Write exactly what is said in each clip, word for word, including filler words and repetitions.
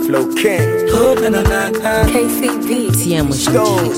Flow King. Oh, na na na na. K C B. Tiamo Stone.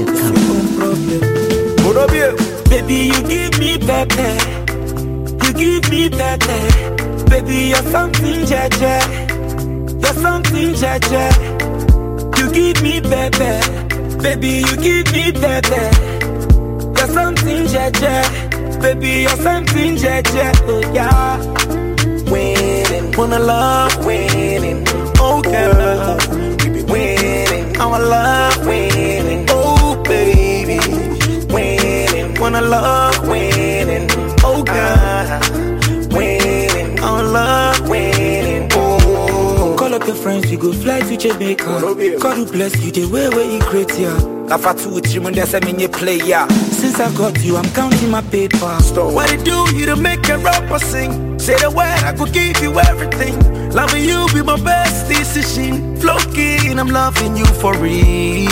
Baby, you give me pepe. You give me pepe. Baby, you're something, Jaja. You're something, Jaja. You give me pepe. Baby, you give me pepe. You're something, Jaja. Baby, you're something, Jaja. Oh, yeah. Winning, Wanna love, winning, oh, girl. we be winning, I wanna love, winning, oh, baby. winning, Wanna love, winning, oh, girl. ah, winning, I wanna love, winning, oh. call up your friends, we go fly to Jamaica. Colombia. God will bless you the way where you create ya. Laugh at two, three, when there's a mini player. Since I got you, I'm counting my paper. Stone. What it do, you to make a rapper sing. Say the word, I could give you everything. Loving you be my best decision. Flow King, I'm loving you for real.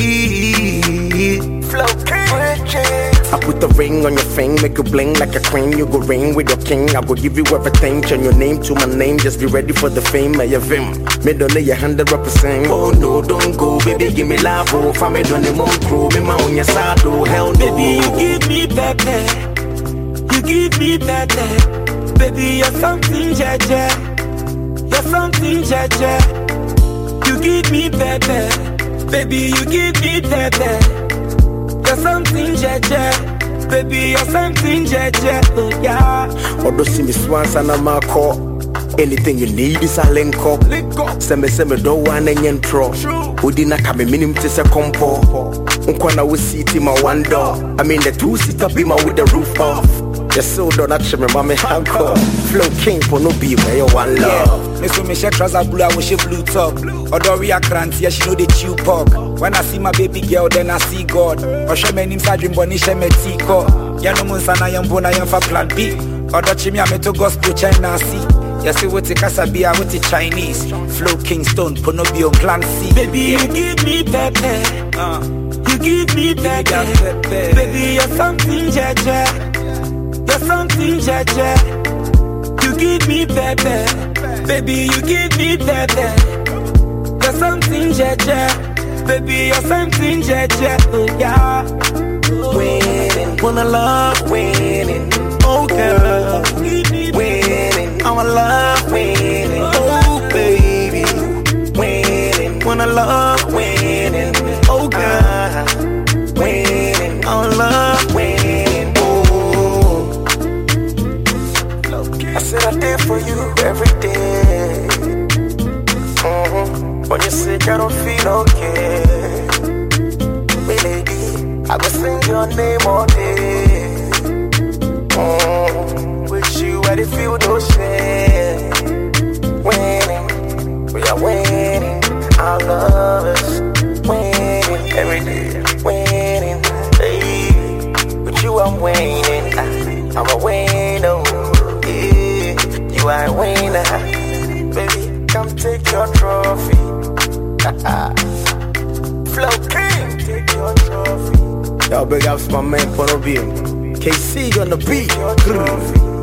Flow King. I put the ring on your finger, make you bling like a queen. You go ring with your king. I go give you everything. Turn your name to my name. Just be ready for the fame. I have him. Me don't lay a hundred represent. Oh no, don't go, baby. Give me love. Oh, family don't the moon crew. Me my on your side. Oh hell no. Baby, you give me pepe. You give me pepe. Baby, you're something, Jaja. You're something, Jaja. You give me pepe. Baby, you give me pepe. You're something, Jaja. Baby, you're something, Jaja. Oh, yeah. Odo see me swans and I'm a call. Anything you need is a link up. Link up. Send me, send me, don't want any intro. True. Udina kame minim to say compo. Unkwana we seat in my one door. I mean the two seat up in my with the roof off. The soul don't actually me mommy handcuff. Flow King for no be where you one love. Me so me share trouser blue, I wish blue top. Odori a cranty, yeah, she know the chew pork. When I see my baby girl, then I see God. Or she me nim sa dream bunny, she me tiko. Ya no mun sana yam bona yam for plan B. Odo chimi a me to gospel China see. Ya see what the Casabia, what the Chinese. Flow King Stone, pono be on clan C. Baby, you give me pepe. Uh, you give me pepe. Baby, you're something, Jaja. You're something, Jaja. You give me pepe. Baby, you give me pepe. You're something, Jaja. Baby, you're something, Jaja. Oh, yeah. Winning, Wanna love, winning, oh, girl. winning, I wanna love, winning, oh, baby. winning, Wanna love, winning, oh, girl. ah, winning, I wanna love, winning, oh. I said I did for you every day. Mm-hmm. When you sick, I don't feel okay. Me lady, I go sing your name all day. Mm-hmm. With you, I did feel no shame. Winning, we are winning. Our love is winning every day. Winning, hey. With you, I'm winning. I'm a winner. Yeah, you are a winner. Baby, come take your trophy. Flow King, take your trophy. Y'all big ups my man, Pono B. K C on the beat. trophy.